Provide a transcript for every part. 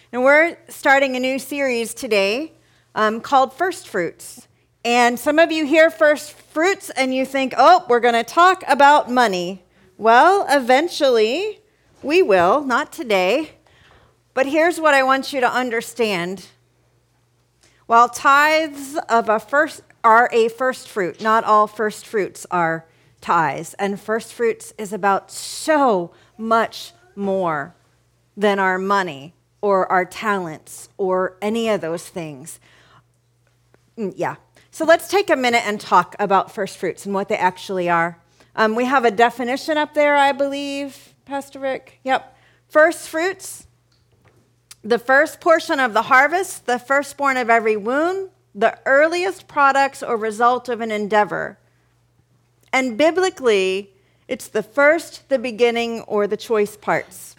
And we're starting a new series today called First Fruits. And some of you hear first fruits and you think, oh, we're going to talk about money. Well, eventually we will, not today. But here's what I want you to understand. While tithes are a first fruit, not all first fruits are tithes. And first fruits is about so much more than our money or our talents or any of those things. Yeah. So let's take a minute and talk about first fruits and what they actually are. We have a definition up there, I believe, Pastor Rick. Yep. First fruits, the first portion of the harvest, the firstborn of every womb, the earliest products or result of an endeavor. And biblically, it's the first, the beginning, or the choice parts.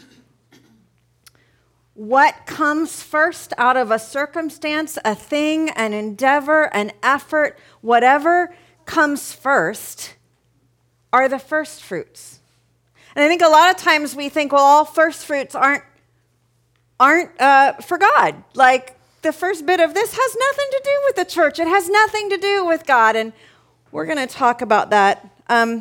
What comes first out of a circumstance, a thing, an endeavor, an effort, whatever comes first are the first fruits. And I think a lot of times we think, well, all first fruits aren't for God. Like the first bit of this has nothing to do with the church. It has nothing to do with God. And we're going to talk about that.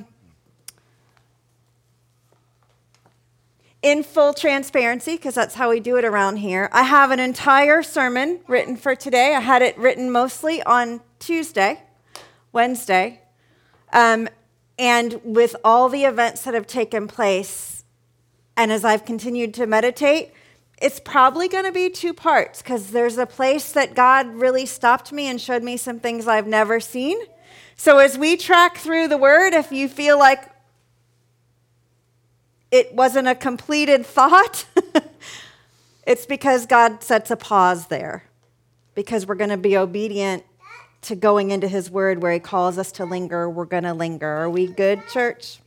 In full transparency, because that's how we do it around here, I have an entire sermon written for today. I had it written mostly on Wednesday, and with all the events that have taken place, and as I've continued to meditate, it's probably going to be two parts, because there's a place that God really stopped me and showed me some things I've never seen. So as we track through the Word, if you feel like it wasn't a completed thought, it's because God sets a pause there, because we're going to be obedient to going into His Word where He calls us to linger. We're going to linger. Are we good, church?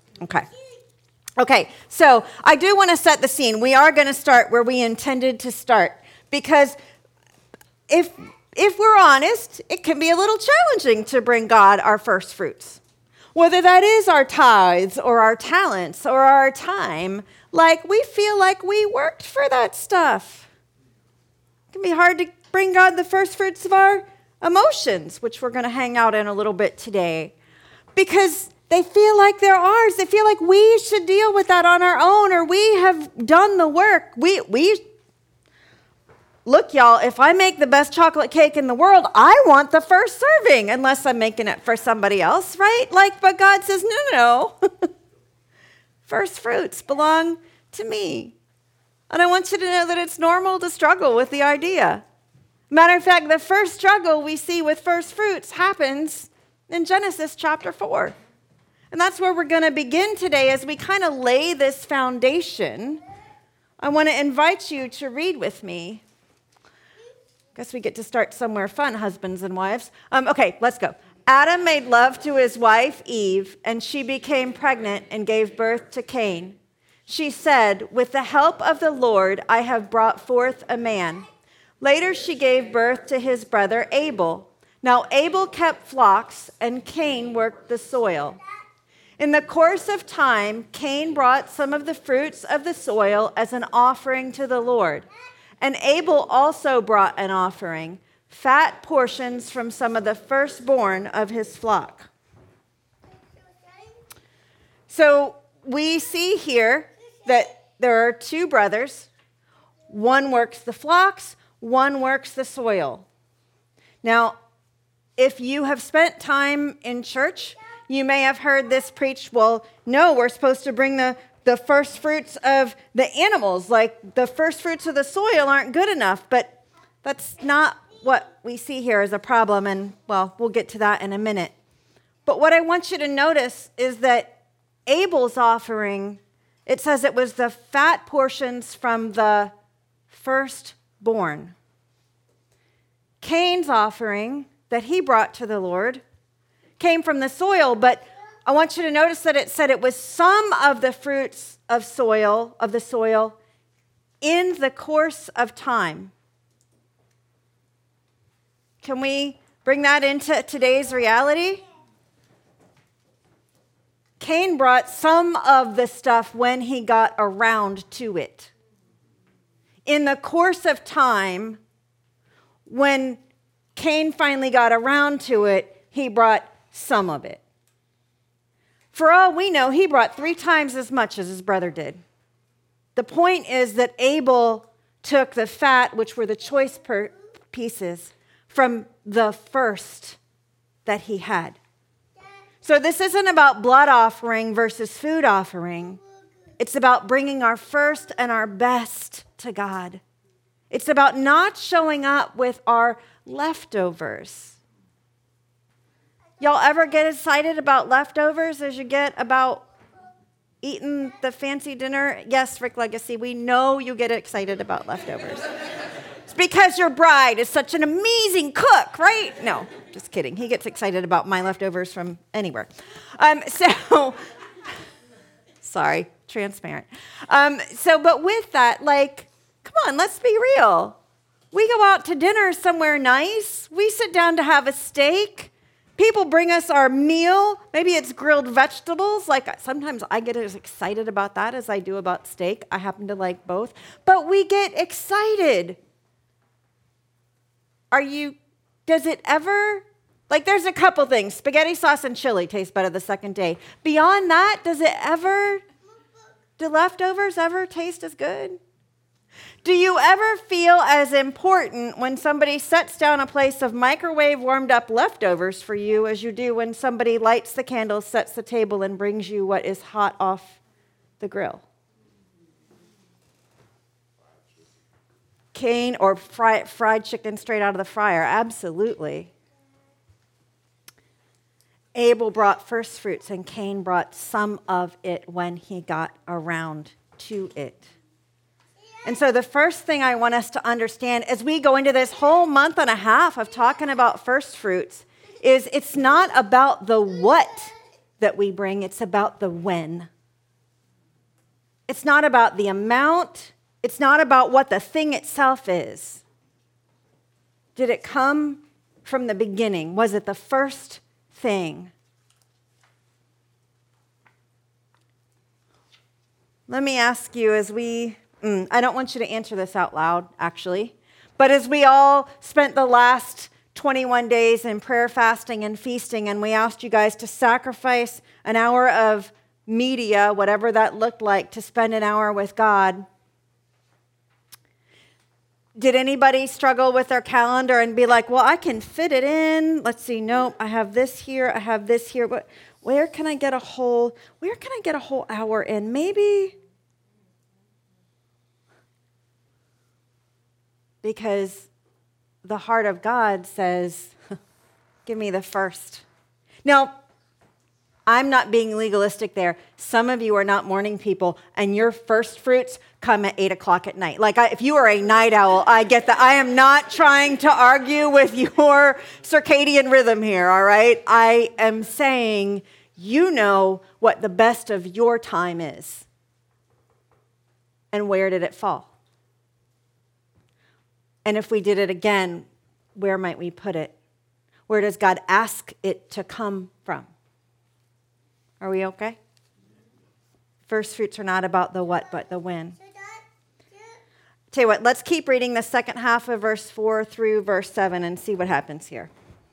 Okay, so I do want to set the scene. We are going to start where we intended to start, because if we're honest, it can be a little challenging to bring God our first fruits. Whether that is our tithes or our talents or our time, like we feel like we worked for that stuff. It can be hard to bring God the first fruits of our emotions, which we're going to hang out in a little bit today, because they feel like they're ours. They feel like we should deal with that on our own, or we have done the work. Look, y'all, if I make the best chocolate cake in the world, I want the first serving, unless I'm making it for somebody else, right? But God says, no. First fruits belong to me. And I want you to know that it's normal to struggle with the idea. Matter of fact, the first struggle we see with first fruits happens in Genesis chapter 4. And that's where we're going to begin today as we kind of lay this foundation. I want to invite you to read with me. Guess we get to start somewhere fun, husbands and wives. Okay, let's go. Adam made love to his wife, Eve, and she became pregnant and gave birth to Cain. She said, with the help of the Lord, I have brought forth a man. Later, she gave birth to his brother, Abel. Now, Abel kept flocks, and Cain worked the soil. In the course of time, Cain brought some of the fruits of the soil as an offering to the Lord. And Abel also brought an offering, fat portions from some of the firstborn of his flock. So we see here that there are two brothers. One works the flocks, one works the soil. Now, if you have spent time in church, you may have heard this preached, well, no, we're supposed to bring the first fruits of the animals, like the first fruits of the soil aren't good enough, but that's not what we see here as a problem, and well, we'll get to that in a minute. But what I want you to notice is that Abel's offering, it says it was the fat portions from the firstborn. Cain's offering that he brought to the Lord came from the soil, but I want you to notice that it said it was some of the fruits of the soil in the course of time. Can we bring that into today's reality? Cain brought some of the stuff when he got around to it. in the course of time, when Cain finally got around to it, he brought some of it. For all we know, he brought 3 times as much as his brother did. The point is that Abel took the fat, which were the choice pieces, from the first that he had. So this isn't about blood offering versus food offering. It's about bringing our first and our best to God. It's about not showing up with our leftovers. Y'all ever get excited about leftovers as you get about eating the fancy dinner? Yes, Rick Legacy, we know you get excited about leftovers. It's because your bride is such an amazing cook, right? No, just kidding. He gets excited about my leftovers from anywhere. Sorry, transparent. But with that, come on, let's be real. We go out to dinner somewhere nice. We sit down to have a steak. People bring us our meal. Maybe it's grilled vegetables. Sometimes I get as excited about that as I do about steak. I happen to like both. But we get excited. Does it ever, there's a couple things. Spaghetti sauce and chili taste better the second day. Beyond that, do leftovers ever taste as good? Do you ever feel as important when somebody sets down a place of microwave warmed up leftovers for you as you do when somebody lights the candles, sets the table, and brings you what is hot off the grill? Cain, or fried chicken straight out of the fryer, absolutely. Abel brought first fruits and Cain brought some of it when he got around to it. And so the first thing I want us to understand as we go into this whole month and a half of talking about first fruits is it's not about the what that we bring, it's about the when. It's not about the amount, it's not about what the thing itself is. Did it come from the beginning? Was it the first thing? Let me ask you I don't want you to answer this out loud, actually. But as we all spent the last 21 days in prayer, fasting, and feasting, and we asked you guys to sacrifice an hour of media, whatever that looked like, to spend an hour with God, did anybody struggle with their calendar and be like, well, I can fit it in. Let's see, nope, I have this here, I have this here. But where can I get a whole hour in? Maybe... Because the heart of God says, give me the first. Now, I'm not being legalistic there. Some of you are not morning people, and your first fruits come at 8 o'clock at night. If you are a night owl, I get that. I am not trying to argue with your circadian rhythm here, all right? I am saying you know what the best of your time is. And where did it fall? And if we did it again, where might we put it? Where does God ask it to come from? Are we okay? First fruits are not about the what, but the when. Tell you what, let's keep reading the second half of verse 4 through verse 7 and see what happens here.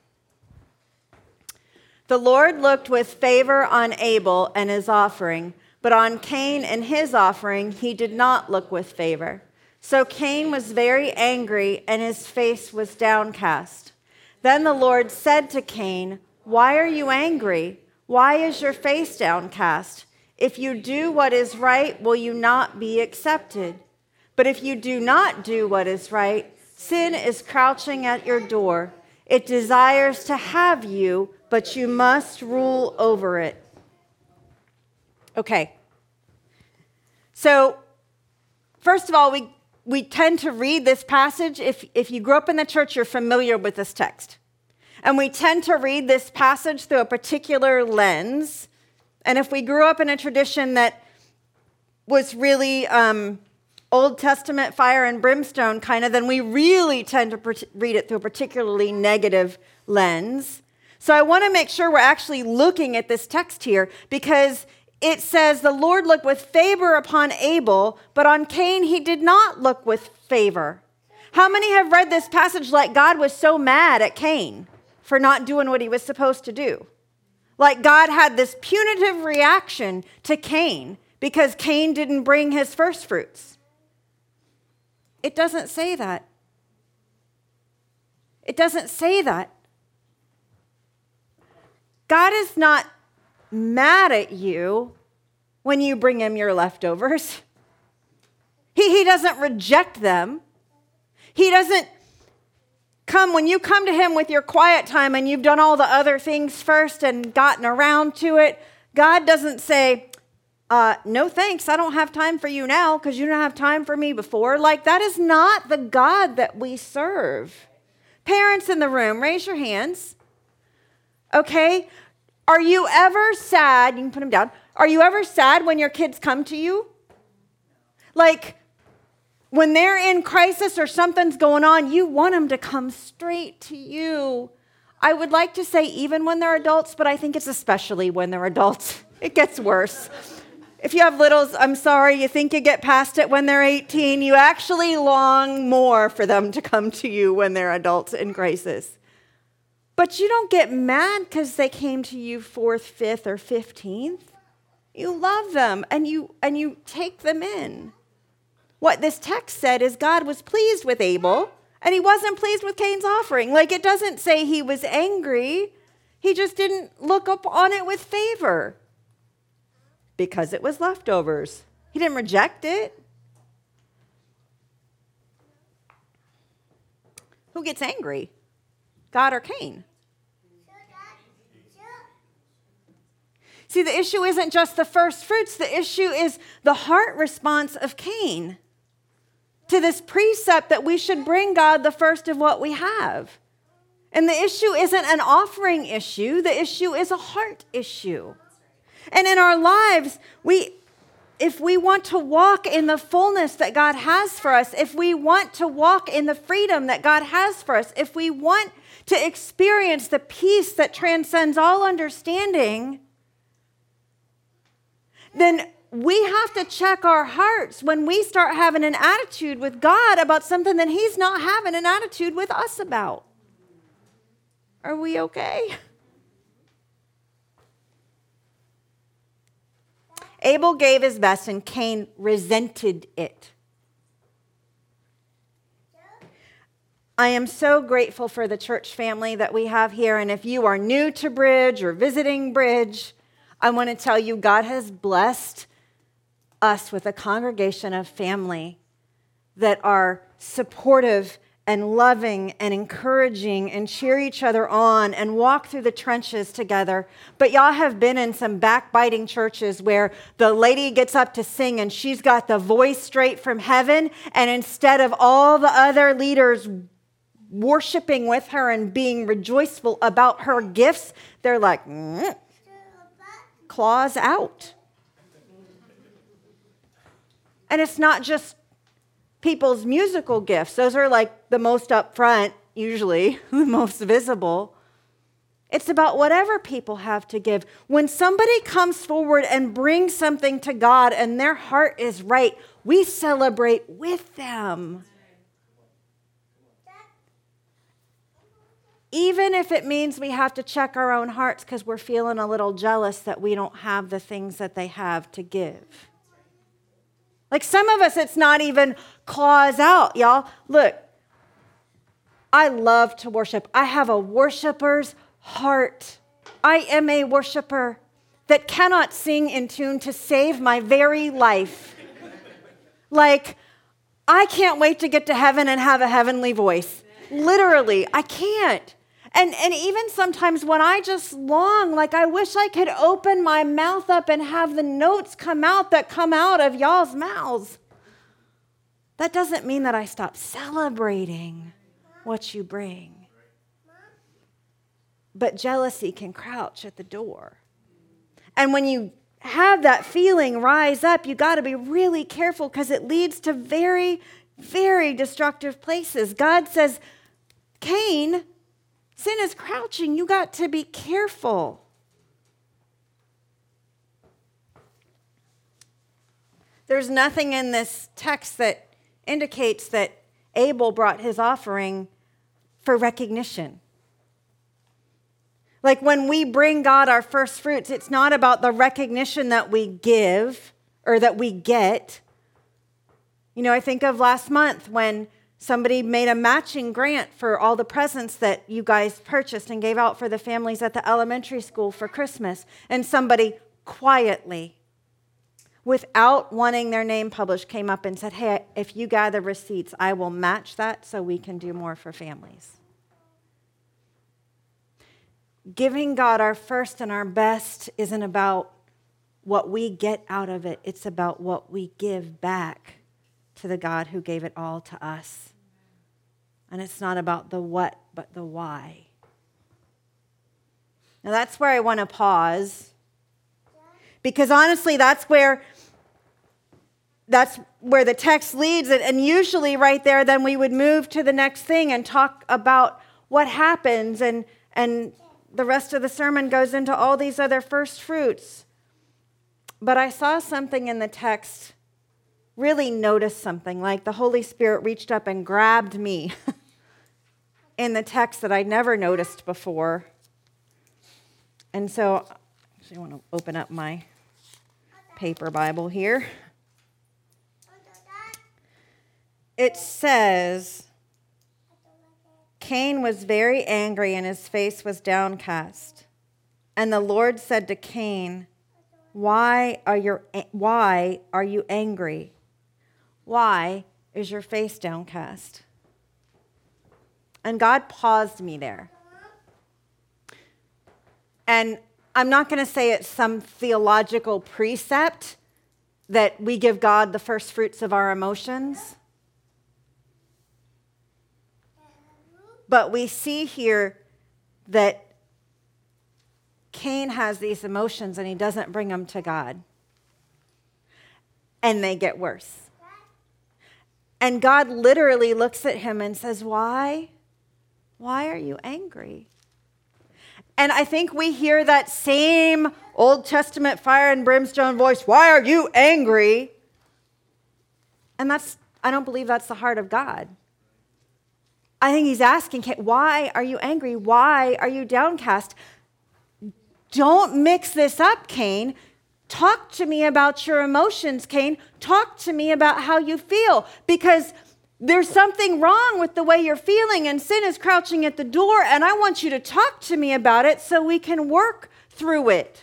The Lord looked with favor on Abel and his offering, but on Cain and his offering he did not look with favor. So Cain was very angry, and his face was downcast. Then the Lord said to Cain, "Why are you angry? Why is your face downcast? If you do what is right, will you not be accepted? But if you do not do what is right, sin is crouching at your door. It desires to have you, but you must rule over it." Okay. So, first of all, we tend to read this passage. If you grew up in the church, you're familiar with this text. And we tend to read this passage through a particular lens. And if we grew up in a tradition that was really Old Testament fire and brimstone kind of, then we really tend to read it through a particularly negative lens. So I want to make sure we're actually looking at this text here, because it says the Lord looked with favor upon Abel, but on Cain he did not look with favor. How many have read this passage like God was so mad at Cain for not doing what he was supposed to do? Like God had this punitive reaction to Cain because Cain didn't bring his first fruits. It doesn't say that. It doesn't say that. God is not mad at you when you bring him your leftovers. He doesn't reject them. He doesn't come, when you come to him with your quiet time and you've done all the other things first and gotten around to it, God doesn't say, no thanks, I don't have time for you now because you don't have time for me before. Like, that is not the God that we serve. Parents in the room, raise your hands. Okay? Are you ever sad? You can put them down. Are you ever sad when your kids come to you? Like, when they're in crisis or something's going on, you want them to come straight to you. I would like to say even when they're adults, but I think it's especially when they're adults. It gets worse. If you have littles, I'm sorry, you think you get past it when they're 18. You actually long more for them to come to you when they're adults in crisis. But you don't get mad because they came to you 4th, 5th, or 15th. You love them and you take them in. What this text said is God was pleased with Abel and he wasn't pleased with Cain's offering. Like, it doesn't say he was angry. He just didn't look up on it with favor because it was leftovers. He didn't reject it. Who gets angry? God or Cain? See, the issue isn't just the first fruits. The issue is the heart response of Cain to this precept that we should bring God the first of what we have. And the issue isn't an offering issue. The issue is a heart issue. And in our lives, if we want to walk in the fullness that God has for us, if we want to walk in the freedom that God has for us, if we want to experience the peace that transcends all understanding, then we have to check our hearts when we start having an attitude with God about something that he's not having an attitude with us about. Are we okay? Abel gave his best and Cain resented it. I am so grateful for the church family that we have here. And if you are new to Bridge or visiting Bridge, I want to tell you God has blessed us with a congregation of family that are supportive and loving and encouraging and cheer each other on and walk through the trenches together. But y'all have been in some backbiting churches where the lady gets up to sing and she's got the voice straight from heaven, and instead of all the other leaders worshiping with her and being rejoiceful about her gifts, they're like, claws out. And it's not just people's musical gifts. Those are like the most upfront, usually, the most visible. It's about whatever people have to give. When somebody comes forward and brings something to God and their heart is right, we celebrate with them. Even if it means we have to check our own hearts because we're feeling a little jealous that we don't have the things that they have to give. Like some of us, it's not even claws out, y'all. Look, I love to worship. I have a worshiper's heart. I am a worshiper that cannot sing in tune to save my very life. Like, I can't wait to get to heaven and have a heavenly voice. Literally, I can't. And even sometimes when I just long, like I wish I could open my mouth up and have the notes come out that come out of y'all's mouths. That doesn't mean that I stop celebrating what you bring. But jealousy can crouch at the door. And when you have that feeling rise up, you got to be really careful because it leads to very, very destructive places. God says, Cain, sin is crouching. You got to be careful. There's nothing in this text that indicates that Abel brought his offering for recognition. Like when we bring God our first fruits, it's not about the recognition that we give or that we get. You know, I think of last month when somebody made a matching grant for all the presents that you guys purchased and gave out for the families at the elementary school for Christmas. And somebody quietly, without wanting their name published, came up and said, hey, if you gather receipts, I will match that so we can do more for families. Giving God our first and our best isn't about what we get out of it. It's about what we give back to the God who gave it all to us. And it's not about the what, but the why. Now that's where I want to pause. Because honestly, that's where the text leads it. And usually right there, then we would move to the next thing and talk about what happens. And the rest of the sermon goes into all these other first fruits. But I saw something in the text, really noticed something, like the Holy Spirit reached up and grabbed me in the text that I'd never noticed before. And so, actually, I want to open up my paper Bible here. It says, Cain was very angry and his face was downcast. And the Lord said to Cain, Why are you angry? Why is your face downcast? And God paused me there. And I'm not going to say it's some theological precept that we give God the first fruits of our emotions. But we see here that Cain has these emotions and he doesn't bring them to God. And they get worse. And God literally looks at him and says, Why? Why are you angry? And I think we hear that same Old Testament fire and brimstone voice, Why are you angry? And I don't believe that's the heart of God. I think he's asking, why are you angry? Why are you downcast? Don't mix this up, Cain. Talk to me about your emotions, Cain. Talk to me about how you feel, because there's something wrong with the way you're feeling, and sin is crouching at the door, and I want you to talk to me about it so we can work through it.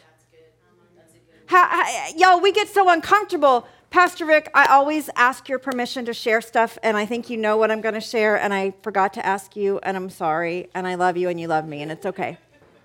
Y'all, we get so uncomfortable. Pastor Rick, I always ask your permission to share stuff, and I think you know what I'm going to share, and I forgot to ask you, and I'm sorry, and I love you, and you love me, and it's okay.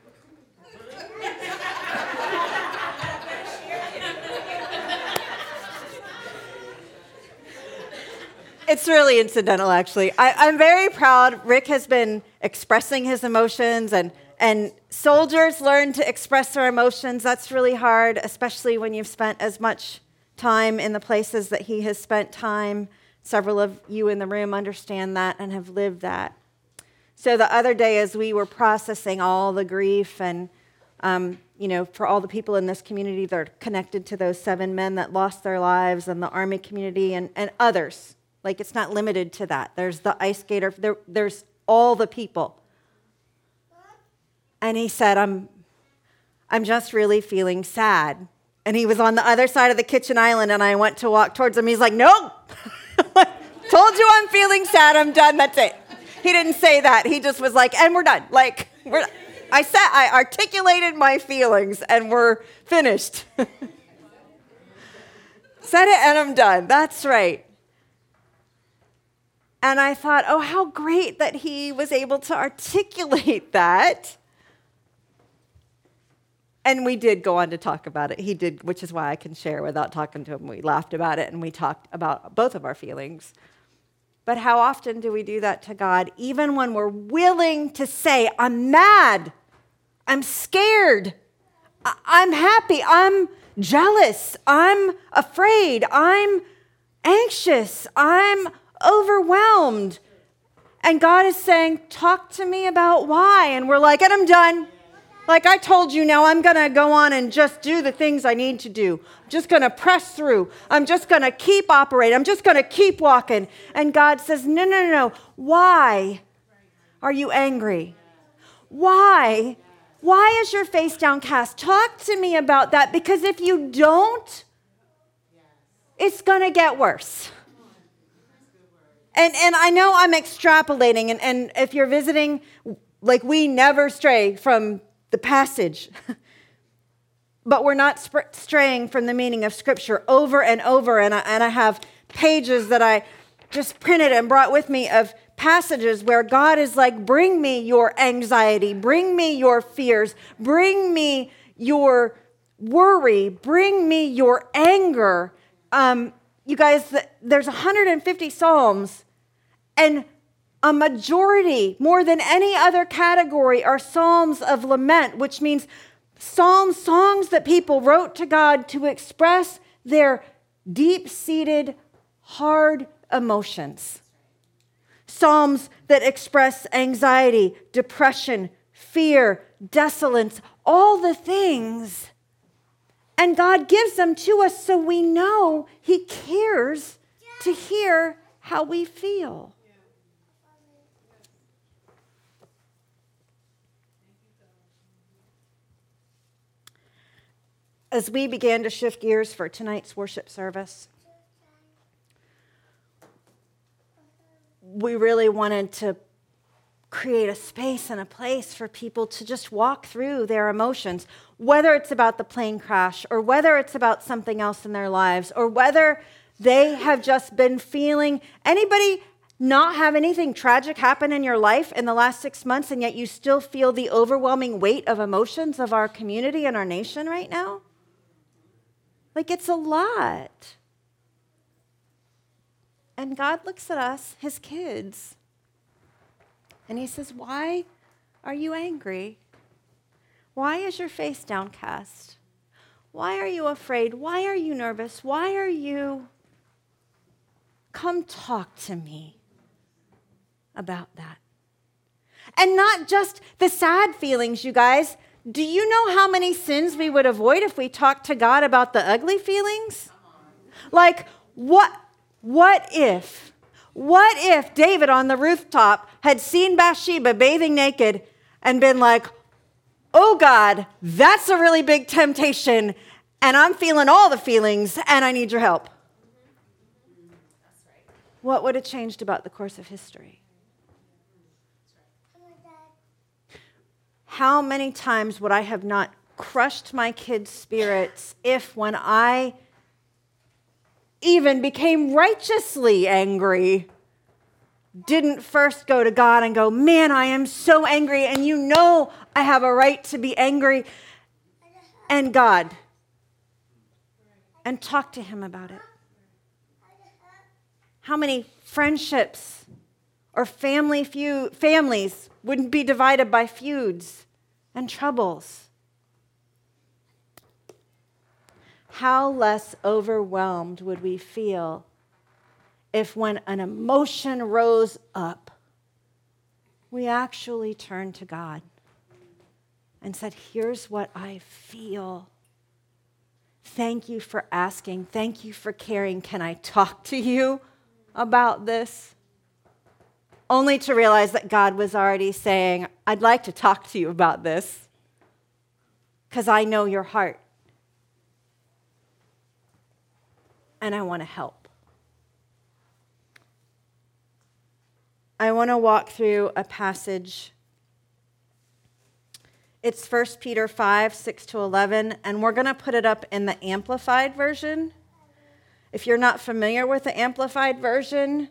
It's really incidental, actually. I'm very proud. Rick has been expressing his emotions, and soldiers learn to express their emotions. That's really hard, especially when you've spent as much time in the places that he has spent time. Several of you in the room understand that and have lived that. So the other day, as we were processing all the grief and, for all the people in this community that are connected to those 7 men that lost their lives, and the Army community and others, like it's not limited to that. There's the ice skater, there's all the people. And he said, I'm just really feeling sad. And he was on the other side of the kitchen island, and I went to walk towards him. He's like, nope. Told you I'm feeling sad. I'm done. That's it. He didn't say that. He just was like, and we're done. I articulated my feelings, and we're finished. Said it, and I'm done. That's right. And I thought, oh, how great that he was able to articulate that. And we did go on to talk about it. He did, which is why I can share without talking to him. We laughed about it, and we talked about both of our feelings. But how often do we do that to God, even when we're willing to say, I'm mad, I'm scared, I'm happy, I'm jealous, I'm afraid, I'm anxious, I'm overwhelmed. And God is saying, talk to me about why. And we're like, and I'm done. Like I told you, now I'm going to go on and just do the things I need to do. I'm just going to press through. I'm just going to keep operating. I'm just going to keep walking. And God says, no. Why are you angry? Why? Why is your face downcast? Talk to me about that, because if you don't, it's going to get worse. And I know I'm extrapolating, and if you're visiting, like we never stray from the passage, but we're not straying from the meaning of Scripture over and over, and I have pages that I just printed and brought with me of passages where God is like, bring me your anxiety, bring me your fears, bring me your worry, bring me your anger. You guys, there's 150 Psalms, and a majority, more than any other category, are psalms of lament, which means songs that people wrote to God to express their deep-seated, hard emotions. Psalms that express anxiety, depression, fear, desolation, all the things. And God gives them to us so we know He cares to hear how we feel. As we began to shift gears for tonight's worship service, we really wanted to create a space and a place for people to just walk through their emotions, whether it's about the plane crash or whether it's about something else in their lives or whether they have just been feeling. Anybody not have anything tragic happen in your life in the last 6 months, and yet you still feel the overwhelming weight of emotions of our community and our nation right now? Like, it's a lot. And God looks at us, His kids, and He says, why are you angry? Why is your face downcast? Why are you afraid? Why are you nervous? Why are you? Come talk to me about that. And not just the sad feelings, you guys. Do you know how many sins we would avoid if we talked to God about the ugly feelings? Like, what if David on the rooftop had seen Bathsheba bathing naked and been like, oh God, that's a really big temptation, and I'm feeling all the feelings, and I need your help? What would have changed about the course of history? How many times would I have not crushed my kids' spirits if, when I even became righteously angry, didn't first go to God and go, man, I am so angry, and you know I have a right to be angry, and God, and talk to Him about it? How many friendships or families wouldn't be divided by feuds and troubles? How less overwhelmed would we feel if, when an emotion rose up, we actually turned to God and said, here's what I feel. Thank you for asking. Thank you for caring. Can I talk to you about this? Only to realize that God was already saying, I'd like to talk to you about this because I know your heart and I want to help. I want to walk through a passage. It's 1 Peter 5, 6-11, and we're going to put it up in the Amplified version. If you're not familiar with the Amplified version,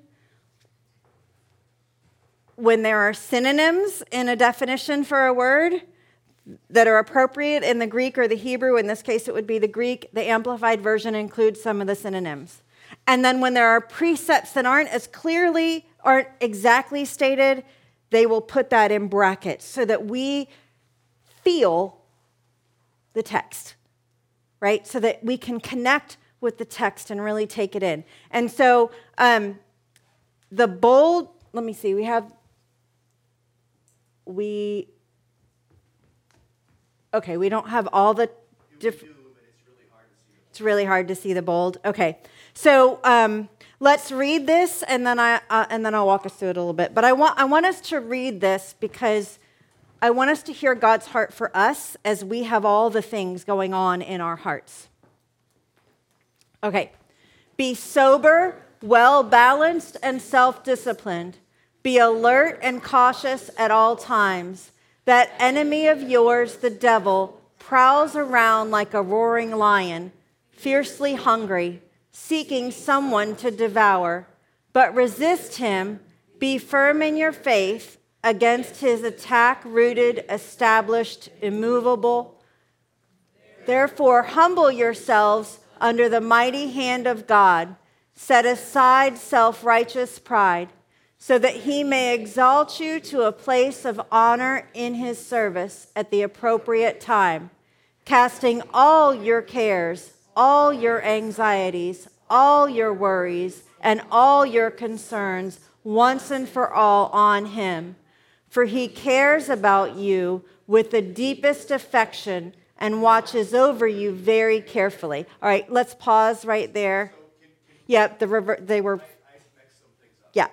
when there are synonyms in a definition for a word that are appropriate in the Greek or the Hebrew, in this case it would be the Greek, the Amplified version includes some of the synonyms. And then when there are precepts that aren't exactly stated, they will put that in brackets so that we feel the text, right? So that we can connect with the text and really take it in. And so the bold, let me see, Okay, we don't have all the different. It's really hard to see the bold. Okay, so let's read this, and then I'll walk us through it a little bit. But I want us to read this because I want us to hear God's heart for us as we have all the things going on in our hearts. Okay, be sober, well-balanced, and self-disciplined. Be alert and cautious at all times. That enemy of yours, the devil, prowls around like a roaring lion, fiercely hungry, seeking someone to devour. But resist him, be firm in your faith against his attack, rooted, established, immovable. Therefore, humble yourselves under the mighty hand of God. Set aside self-righteous pride, so that he may exalt you to a place of honor in his service at the appropriate time, casting all your cares, all your anxieties, all your worries, and all your concerns once and for all on him. For he cares about you with the deepest affection and watches over you very carefully. All right, let's pause right there. Yep, they were, yeah.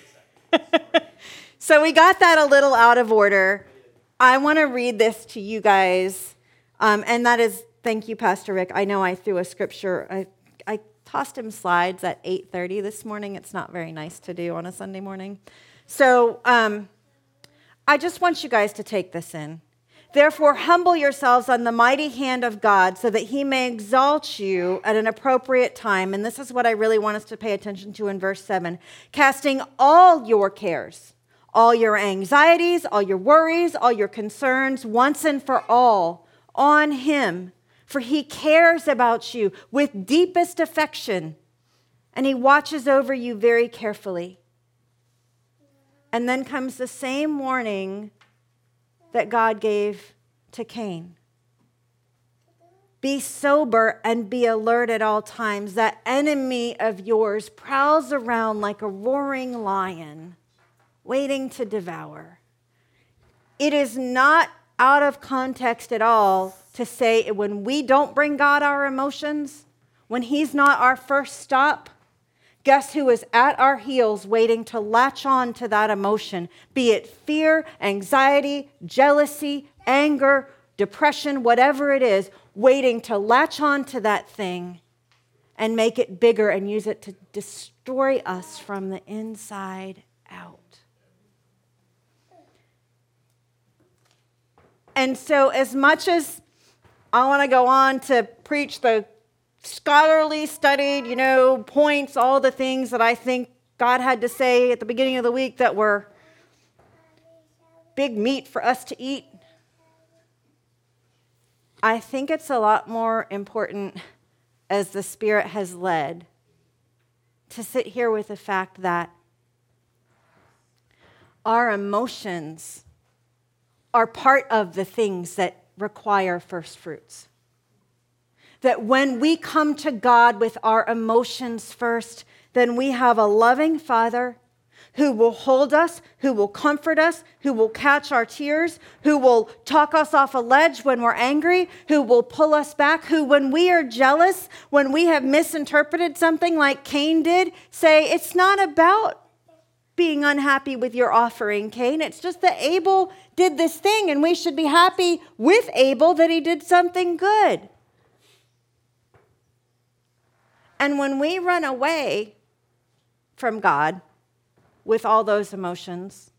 So we got that a little out of order. I want to read this to you guys, and that is, thank you, Pastor Rick. I know I threw a scripture. I tossed him slides at 8:30 this morning. It's not very nice to do on a Sunday morning. So I just want you guys to take this in. Therefore, humble yourselves on the mighty hand of God so that he may exalt you at an appropriate time. And this is what I really want us to pay attention to in verse 7. Casting all your cares, all your anxieties, all your worries, all your concerns, once and for all, on him. For he cares about you with deepest affection, and he watches over you very carefully. And then comes the same warning that God gave to Cain. Be sober and be alert at all times. That enemy of yours prowls around like a roaring lion, waiting to devour. It is not out of context at all to say when we don't bring God our emotions, when he's not our first stop, guess who is at our heels waiting to latch on to that emotion, be it fear, anxiety, jealousy, anger, depression, whatever it is, waiting to latch on to that thing and make it bigger and use it to destroy us from the inside out. And so as much as I want to go on to preach the scholarly studied, points, all the things that I think God had to say at the beginning of the week that were big meat for us to eat, I think it's a lot more important, as the Spirit has led, to sit here with the fact that our emotions are part of the things that require first fruits. That when we come to God with our emotions first, then we have a loving Father who will hold us, who will comfort us, who will catch our tears, who will talk us off a ledge when we're angry, who will pull us back, who, when we are jealous, when we have misinterpreted something like Cain did, say, it's not about being unhappy with your offering, Cain. It's just that Abel did this thing, and we should be happy with Abel that he did something good. And when we run away from God with all those emotions,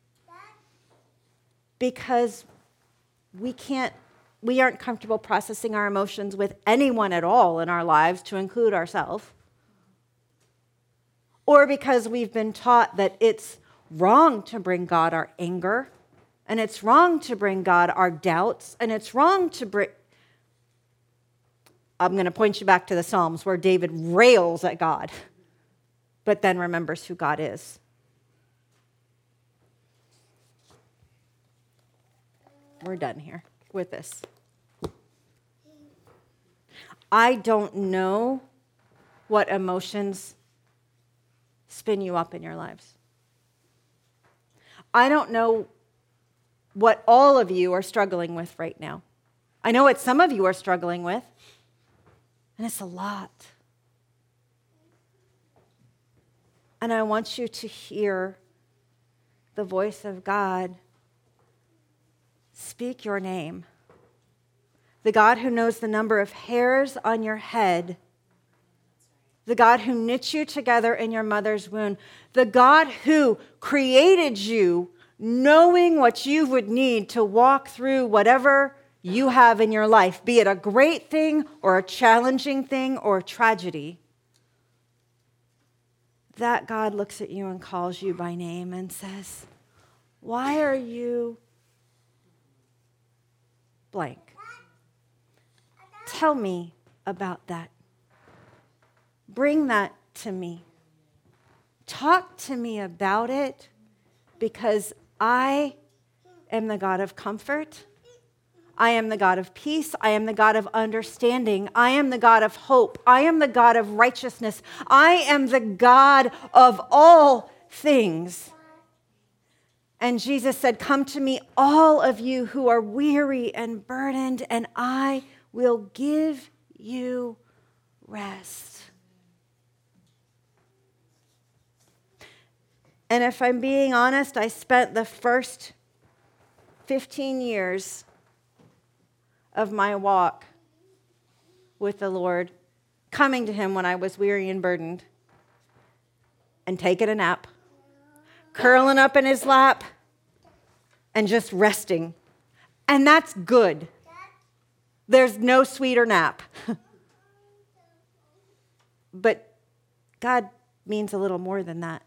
because we aren't comfortable processing our emotions with anyone at all in our lives, to include ourselves, or because we've been taught that it's wrong to bring God our anger, and it's wrong to bring God our doubts, and it's wrong to bring... I'm going to point you back to the Psalms where David rails at God, but then remembers who God is. We're done here with this. I don't know what emotions spin you up in your lives. I don't know what all of you are struggling with right now. I know what some of you are struggling with, and it's a lot. And I want you to hear the voice of God speak your name. The God who knows the number of hairs on your head. The God who knit you together in your mother's womb. The God who created you knowing what you would need to walk through whatever you have in your life, be it a great thing or a challenging thing or a tragedy. That God looks at you and calls you by name and says, why are you blank? Tell me about that. Bring that to me. Talk to me about it, because I am the God of comfort. I am the God of peace. I am the God of understanding. I am the God of hope. I am the God of righteousness. I am the God of all things. And Jesus said, come to me, all of you who are weary and burdened, and I will give you rest. And if I'm being honest, I spent the first 15 years of my walk with the Lord coming to him when I was weary and burdened and taking a nap, curling up in his lap, and just resting. And that's good. There's no sweeter nap. But God means a little more than that.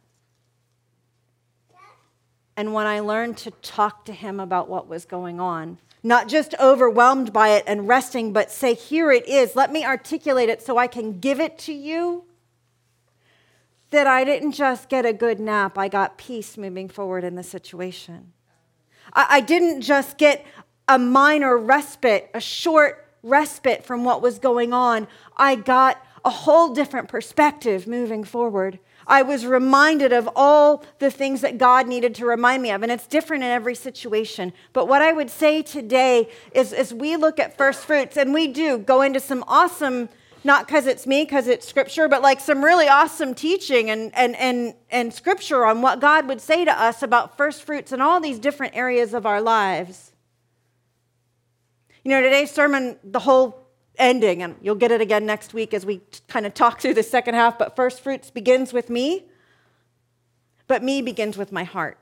And when I learned to talk to him about what was going on, not just overwhelmed by it and resting, but say, here it is, let me articulate it so I can give it to you, that I didn't just get a good nap, I got peace moving forward in the situation. I didn't just get a minor respite, a short respite from what was going on. I got a whole different perspective moving forward. I was reminded of all the things that God needed to remind me of, and it's different in every situation. But what I would say today is, as we look at first fruits, and we do go into some awesome, not because it's me, because it's scripture, but like some really awesome teaching and scripture on what God would say to us about first fruits in all these different areas of our lives. You know, today's sermon, the whole ending, and you'll get it again next week as we kind of talk through the second half, but first fruits begins with me, but me begins with my heart.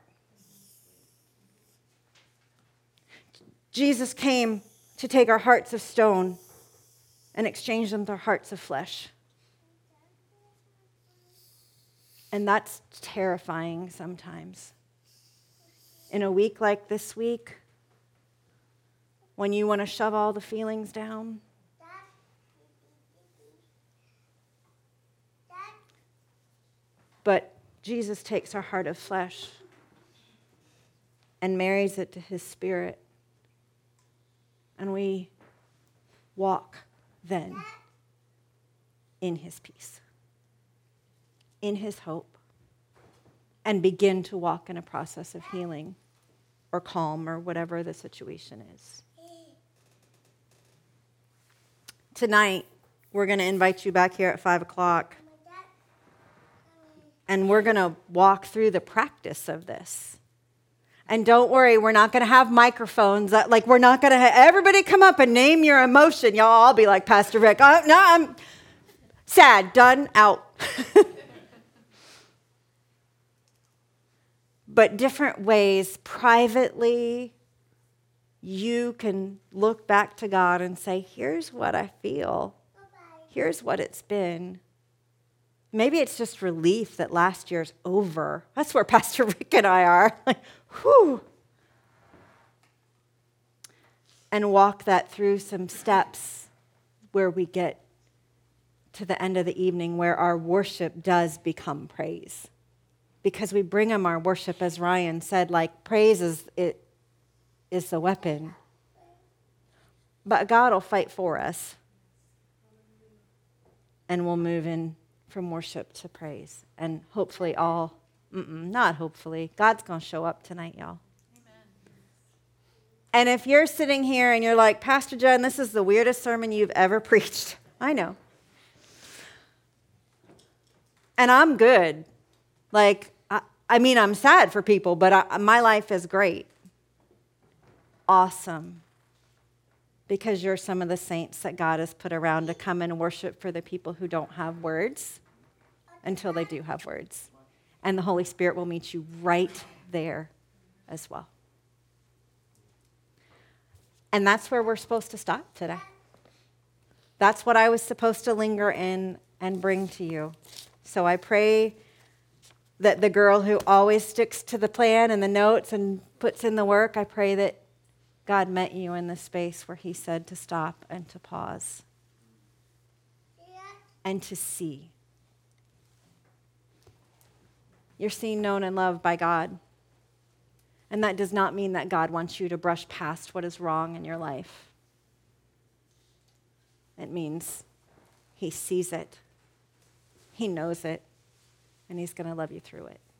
Jesus came to take our hearts of stone and exchange them for hearts of flesh. And that's terrifying sometimes. In a week like this week, when you want to shove all the feelings down, but Jesus takes our heart of flesh and marries it to his spirit. And we walk then in his peace, in his hope, and begin to walk in a process of healing or calm or whatever the situation is. Tonight, we're going to invite you back here at 5 o'clock. And we're going to walk through the practice of this. And don't worry, we're not going to have microphones. We're not going to have everybody come up and name your emotion. Y'all all be like, Pastor Rick, no, I'm sad, done, out. But different ways, privately, you can look back to God and say, here's what I feel. Here's what it's been. Maybe it's just relief that last year's over. That's where Pastor Rick and I are. Like, whew. And walk that through some steps where we get to the end of the evening where our worship does become praise. Because we bring him our worship, as Ryan said, like praise is the weapon. But God will fight for us. And we'll move in from worship to praise. And hopefully not hopefully. God's going to show up tonight, y'all. Amen. And if you're sitting here and you're like, Pastor Jen, this is the weirdest sermon you've ever preached. I know. And I'm good. Like, I mean, I'm sad for people, but my life is great. Awesome. Because you're some of the saints that God has put around to come and worship for the people who don't have words until they do have words. And the Holy Spirit will meet you right there as well. And that's where we're supposed to stop today. That's what I was supposed to linger in and bring to you. So I pray that the girl who always sticks to the plan and the notes and puts in the work, I pray that God met you in the space where he said to stop and to pause and to see. You're seen, known, and loved by God. And that does not mean that God wants you to brush past what is wrong in your life. It means he sees it, he knows it, and he's going to love you through it.